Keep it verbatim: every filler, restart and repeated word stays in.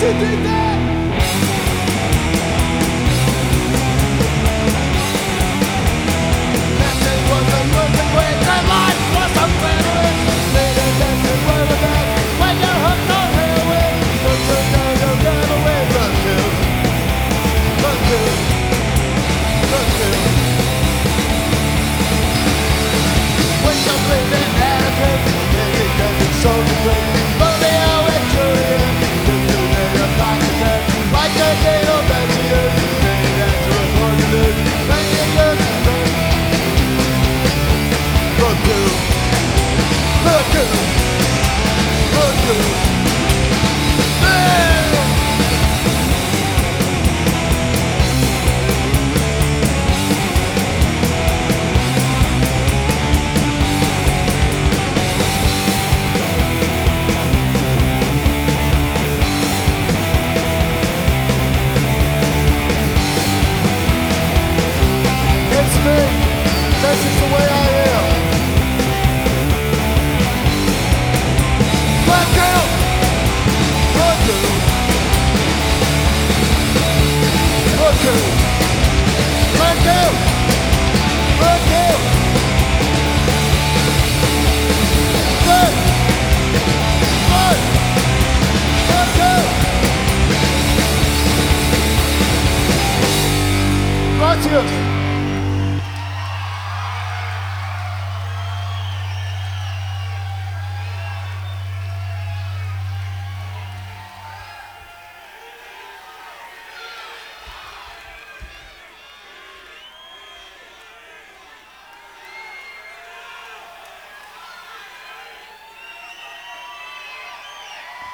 you did that? Dancing was a moving way, and life was a feeling. Later dancing were the best. When you're hooked on heroin, don't you know you'll get away. Run to, run to, run to. Wake up late and average, yeah, it doesn't show the way. Romeo and Juliet, just to lay your pocket dead. Like a gate of Benjamin, made after a fortune. Like a good friend. Run to, run to, run to. Man! It's me. That's just the way I am. Black out. Run to. Run to. Black out. Black out. Run. Run. Black out. Gracias.